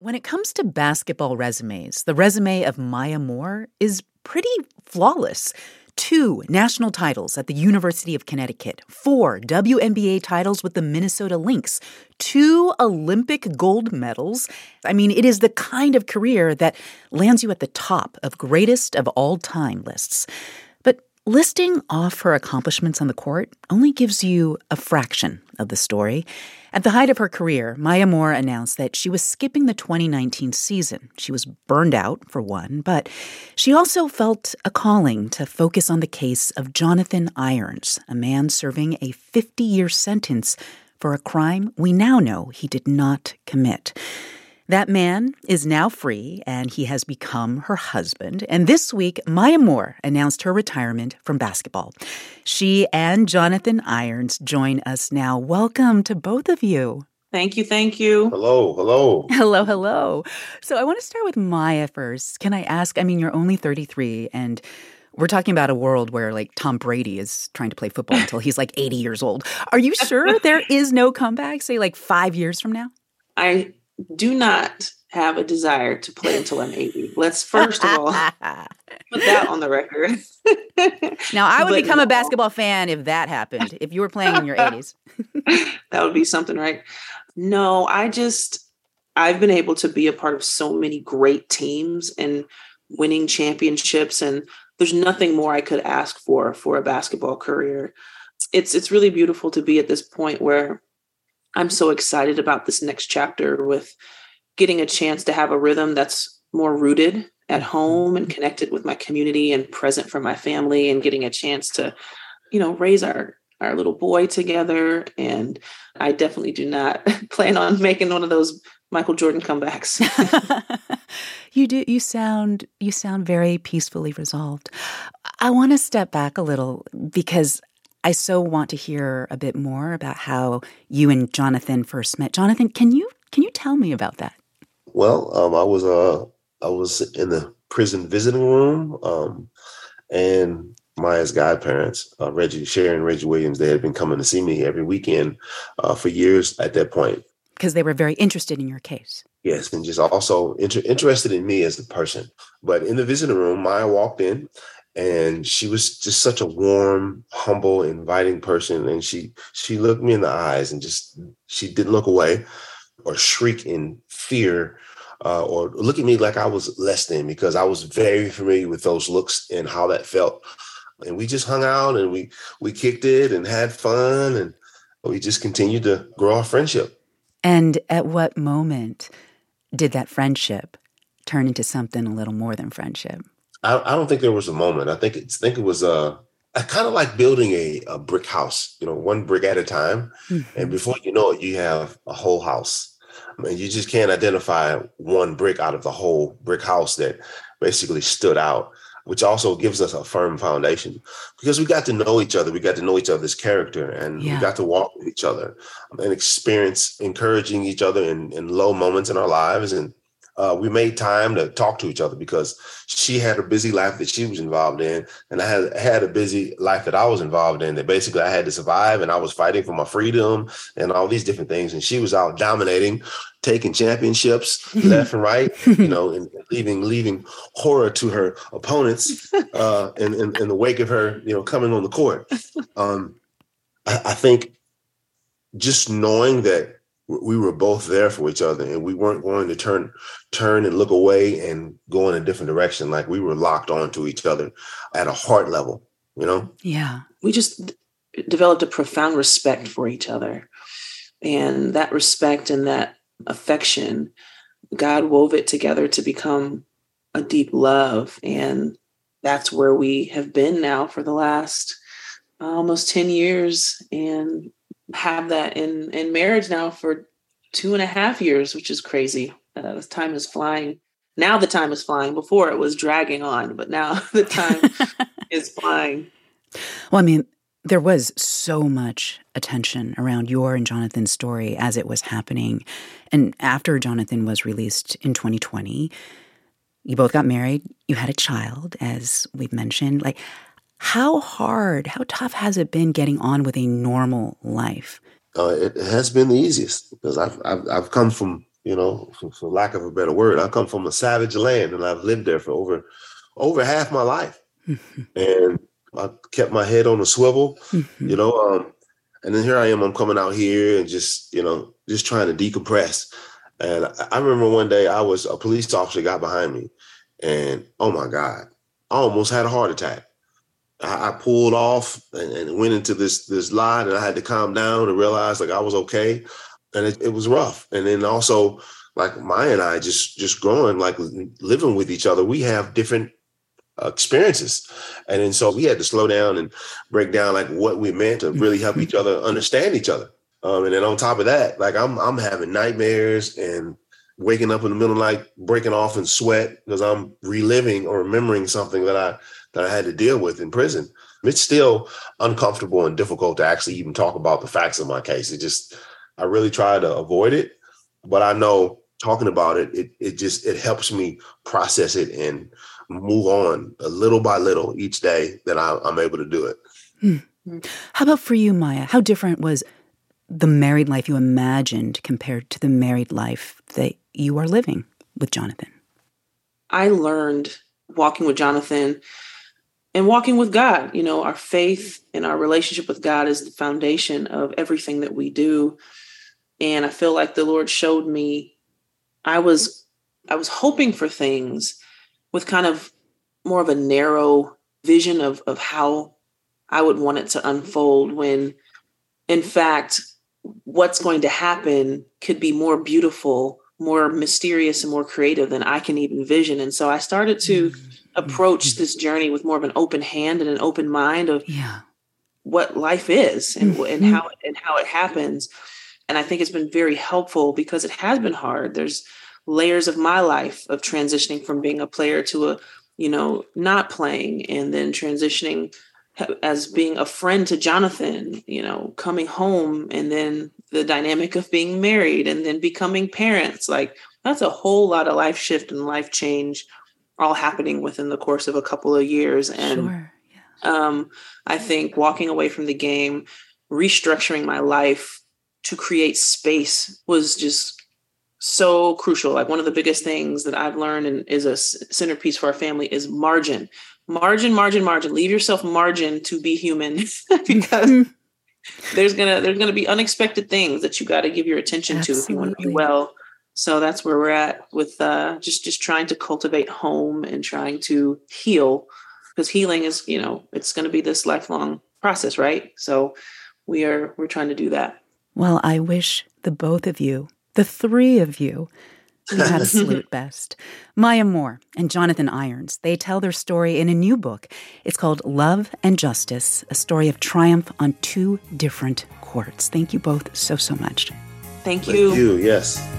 When it comes to basketball resumes, the resume of Maya Moore is pretty flawless. 2 national titles at the University of Connecticut, 4 WNBA titles with the Minnesota Lynx, 2 Olympic gold medals. I mean, it is the kind of career that lands you at the top of greatest of all time lists. But listing off her accomplishments on the court only gives you a fraction of the story. At the height of her career, Maya Moore announced that she was skipping the 2019 season. She was burned out, for one, but she also felt a calling to focus on the case of Jonathan Irons, a man serving a 50-year sentence for a crime we now know he did not commit. That man is now free, and he has become her husband. And this week, Maya Moore announced her retirement from basketball. She and Jonathan Irons join us now. Welcome to both of you. Thank you. Thank you. Hello. Hello. Hello. Hello. So I want to start with Maya first. Can I ask, you're only 33, and we're talking about a world where, Tom Brady is trying to play football until he's 80 years old. Are you sure there is no comeback, say, 5 years from now? I do not have a desire to play until I'm 80. Let's first of all put that on the record. Now, I would become a basketball fan if that happened, if you were playing in your 80s. That would be something, right? No, I've been able to be a part of so many great teams and winning championships, and there's nothing more I could ask for a basketball career. It's really beautiful to be at this point where I'm so excited about this next chapter with getting a chance to have a rhythm that's more rooted at home and connected with my community and present for my family, and getting a chance to, raise our little boy together. And I definitely do not plan on making one of those Michael Jordan comebacks. You do. You sound very peacefully resolved. I want to step back a little because I so want to hear a bit more about how you and Jonathan first met. Jonathan, can you tell me about that? Well, I was in the prison visiting room, and Maya's godparents, Sharon and Reggie Williams, they had been coming to see me every weekend for years at that point. Because they were very interested in your case. Yes, and just also interested in me as a person. But in the visiting room, Maya walked in, and she was just such a warm, humble, inviting person. And she looked me in the eyes, and she didn't look away or shriek in fear or look at me like I was less than, because I was very familiar with those looks and how that felt. And we just hung out, and we kicked it and had fun, and we just continued to grow our friendship. And at what moment did that friendship turn into something a little more than friendship? I don't think there was a moment. I think it was kind of like building a brick house, one brick at a time. Mm-hmm. And before you know it, you have a whole house. And you just can't identify one brick out of the whole brick house that basically stood out, which also gives us a firm foundation because we got to know each other. We got to know each other's character, and we got to walk with each other and experience encouraging each other in low moments in our lives. And we made time to talk to each other because she had a busy life that she was involved in, and I had a busy life that I was involved in, that basically I had to survive, and I was fighting for my freedom and all these different things. And she was out dominating, taking championships left and right, and leaving horror to her opponents in the wake of her, coming on the court. I think just knowing that we were both there for each other, and we weren't going to turn and look away and go in a different direction. Like, we were locked onto each other at a heart level, Yeah. We just developed a profound respect for each other, and that respect and that affection, God wove it together to become a deep love. And that's where we have been now for the last almost 10 years, and have that in marriage now for 2.5 years, which is crazy. The time is flying. Now the time is flying. Before it was dragging on, but now the time is flying. Well, there was so much attention around your and Jonathan's story as it was happening. And after Jonathan was released in 2020, you both got married. You had a child, as we've mentioned. How tough has it been getting on with a normal life? It has been the easiest because I've come from for lack of a better word. I come from a savage land, and I've lived there for over half my life. And I kept my head on a swivel, and then here I am, I'm coming out here and just trying to decompress. And I remember one day a police officer got behind me, and oh my God, I almost had a heart attack. I pulled off and went into this line, and I had to calm down and realize like I was okay. And it was rough. And then also like Maya and I just growing, like living with each other, we have different experiences. And then so we had to slow down and break down like what we meant to really help each other understand each other. And then on top of that, like I'm having nightmares and waking up in the middle of the night, breaking off in sweat because I'm reliving or remembering something that I had to deal with in prison. It's still uncomfortable and difficult to actually even talk about the facts of my case. I really try to avoid it, but I know talking about it helps me process it and move on a little by little each day that I'm able to do it. How about for you, Maya? How different was the married life you imagined compared to the married life that you are living with Jonathan? I learned walking with Jonathan and walking with God. Our faith and our relationship with God is the foundation of everything that we do. And I feel like the Lord showed me I was hoping for things with kind of more of a narrow vision of how I would want it to unfold, when in fact, what's going to happen could be more beautiful, more mysterious, and more creative than I can even envision. And so I started to approach this journey with more of an open hand and an open mind of what life is and how it happens. And I think it's been very helpful because it has been hard. There's layers of my life of transitioning from being a player to not playing, and then transitioning as being a friend to Jonathan, coming home, and then the dynamic of being married and then becoming parents. Like that's a whole lot of life shift and life change all happening within the course of a couple of years. And I think walking away from the game, restructuring my life to create space was just so crucial. Like one of the biggest things that I've learned and is a centerpiece for our family is margin. Margin. Leave yourself margin to be human because there's gonna be unexpected things that you got to give your attention to if you want to be well. So that's where we're at with just trying to cultivate home and trying to heal, because healing is it's going to be this lifelong process, right? So we're trying to do that. Well, I wish the both of you, the three of you had a salute best. Maya Moore and Jonathan Irons, they tell their story in a new book. It's called Love and Justice, a story of triumph on two different courts. Thank you both so much. Thank you. Yes.